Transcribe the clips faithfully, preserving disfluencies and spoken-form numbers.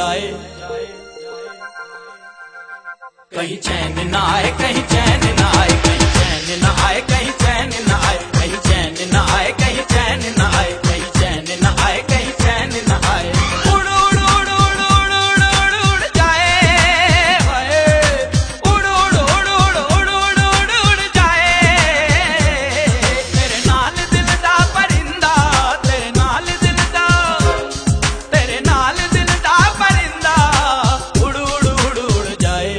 जाए, कहीं चैन ना आए, कहीं चैन ना आए, कहीं चैन ना आए, कहीं चैन ना आए, कहीं चैन ना आए, कहीं चैन ना आए, कहीं चैन ना आए, कहीं चैन ना आए। उड़ उड़ उड़ उड़ उड़ उड़ उड़ उड़ जाए, हाय उड़ उड़ उड़ उड़ उड़ उड़ उड़ उड़ जाए। तेरे नाल दिल दा परिंदा, तेरे नाल दिल दा, तेरे नाल दिल दा परिंदा उड़ उड़ उड़ उड़ जाए।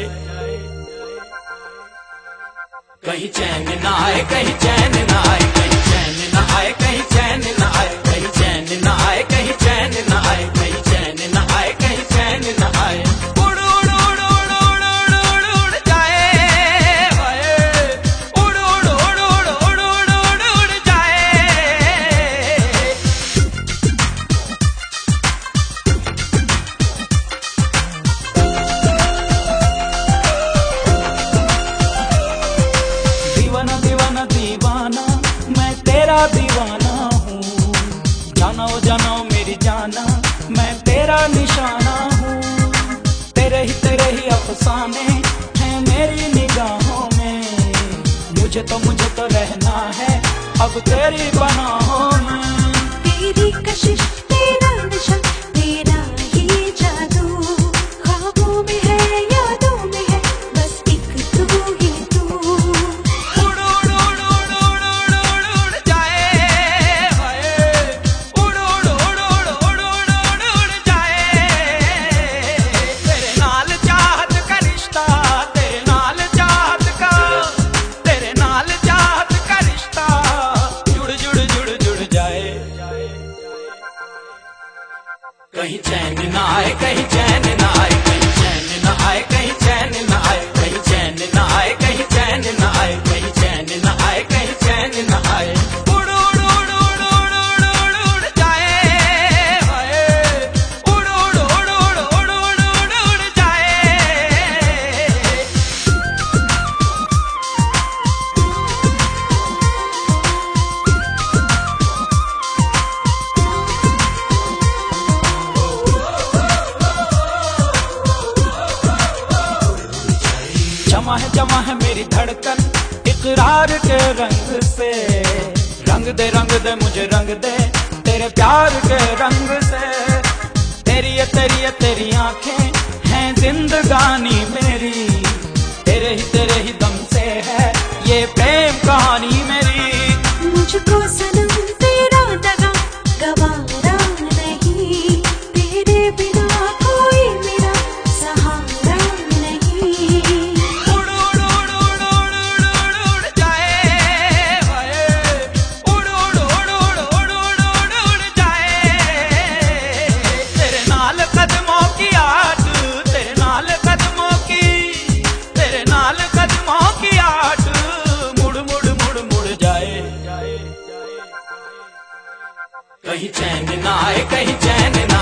कहीं चैन ना आए, कहीं चैन ना आए, कहीं चैन ना आए, कहीं चैन ना आए, कहीं चैन ना आए, कहीं चैन ना आए, कहीं चैन ना आए, कहीं चैन ना आए। उड़ उड़ उड़ उड़ उड़ उड़ उड़ उड़ जाए, हाय उड़ उड़ उड़ उड़ उड़ उड़ उड़ उड़ जाए। दीवाना दीवाना दीवाना मैं तेरा दीवाना हूँ, जाना ओ जाना ओ मेरी जाना मैं तेरा निशाना हूँ। तेरे ही तेरे ही अफसाने हैं मेरी निगाहों में, मुझे तो मुझे तो रहना है अब तेरी पनाहों में। तेरी कशिश तेरा नशा तेरा ही जादू, ख्वाबों में है यादों में है बस एक तू ही तू। उड़ उड़ उड़ उड़ उड़ उड़ उड़ उड़ जाए, हाय उड़ उड़ उड़ उड़ उड़ उड़ उड़ उड़ जाए। तेरे नाल चाहत का रिश्ता, तेरे नाल चाहत का, तेरे नाल चाहत का रिश्ता जुड़ जुड़ जुड़ जुड़ जाए। कहीं चैन ना आए, कहीं चैन ना आए, कहीं चैन ना आए, कहीं चैन ना आए, कहीं चैन ना आए, कहीं चैन ना आए, कहीं चैन ना आए, कहीं चैन ना आए। उड़ उड़ उड़ उड़ उड़ उड़ उड़ उड़ जाए, हाय उड़ उड़ उड़ उड़ उड़ उड़ उड़ उड़ जाए। जमा है जमा है मेरी धड़कन इकरार के रंग से, रंग दे रंग दे मुझे रंग दे तेरे प्यार के रंग से। तेरी ये तेरी ये तेरी आंखें हैं जिंदगानी मेरी, तेरे ही तेरे ही दम से है ये प्रेम कहानी मेरी। मुझको सनम तेरा दगा गवारा नहीं, तेरे बिना कोई मेरा सहारा नहीं। उड़ उड़ उड़ उड़ उड़ उड़ उड़ जाए, हाय उड़ उड़ उड़ उड़ उड़ उड़ उड़ उड़ जाए। तेरे नाल कदमों की आट, तेरे नाल कदमों की, तेरे नाल कदमों की आट मुड़ मुड़ मुड़ मुड़ जाए। कहीं चैन ना आए, कहीं चैन